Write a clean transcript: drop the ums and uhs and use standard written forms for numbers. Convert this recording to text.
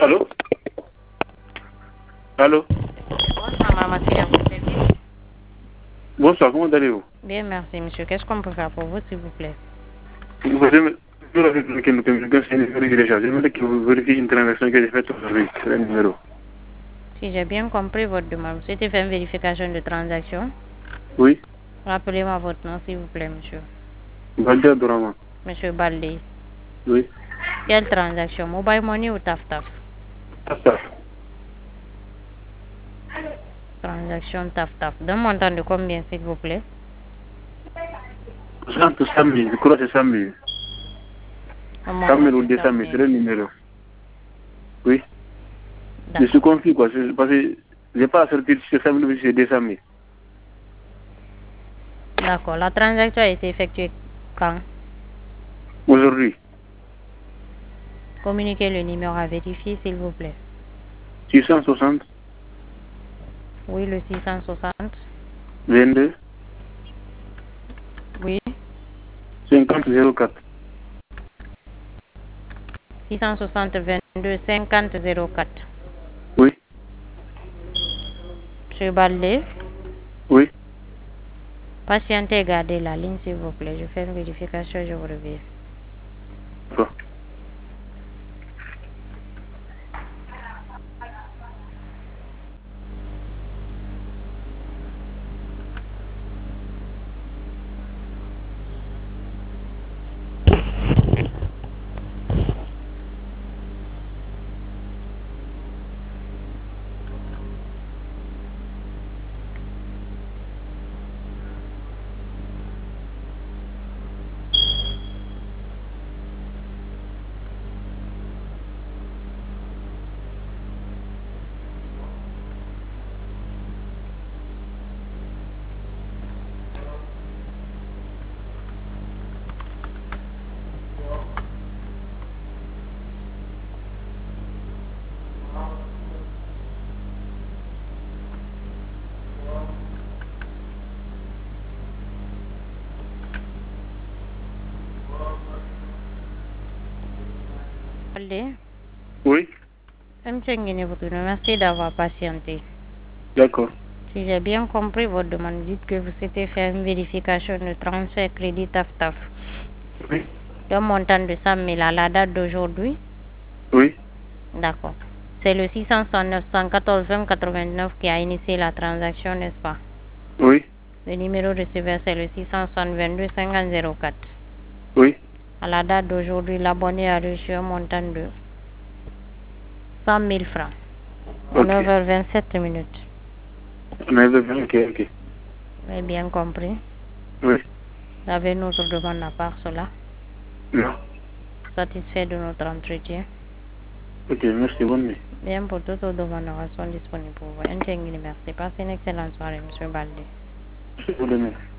Allô? Allô? Bonsoir, maman, c'est bien, vous allez bien? Bonsoir, comment allez-vous? Bien, merci, monsieur. Qu'est-ce qu'on peut faire pour vous, s'il vous plaît? J'aimerais que vous vérifiez une transaction que j'ai faite aujourd'hui. C'est le numéro. Si j'ai bien compris votre demande, vous souhaitez faire une vérification de transaction? Oui? Rappelez-moi votre nom, s'il vous plaît, monsieur. Baldi Abdourahmane. Monsieur Baldi. Oui? Quelle transaction? Mobile money ou TAF-TAF? TAF-TAF. Transaction TAF-TAF. D'un montant de combien, s'il vous plaît? 100 000, je crois que c'est 100 000. 100 000 ou 200 000, c'est le numéro. Oui? Je suis confus, quoi. Parce que je n'ai pas sorti sur 100 000, c'est 200 000. D'accord. La transaction a été effectuée quand? Aujourd'hui. Communiquez le numéro à vérifier, s'il vous plaît. 660. Oui, le 660. 22. Oui. 50 04. 660 22 50 04. Oui? Monsieur Baldi. Oui? Patientez, gardez la ligne, s'il vous plaît. Je fais une vérification, je vous reviens. D'accord. Baldi. Oui? Merci d'avoir patienté. D'accord. Si j'ai bien compris votre demande, dites que vous souhaitez faire une vérification de transfert crédit TAF-TAF. Oui? D'un montant de 100 000 à la date d'aujourd'hui. Oui? D'accord. C'est le 669 114 20 89 qui a initié la transaction, n'est-ce pas? Oui? Le numéro receveur, c'est le 660 22 50 04. Oui? À la date d'aujourd'hui, l'abonné a reçu un montant de 100 000 francs. À Ok. 9h27 minutes. Ok, ok. Vous avez bien compris? Oui? Vous avez une autre demande à part cela? Non. Satisfait de notre entretien? Ok, merci, bonne nuit. Bien, pour toutes vos demandes sont disponibles pour vous. Merci. Passez une excellente soirée, monsieur Baldi. Je vous remercie.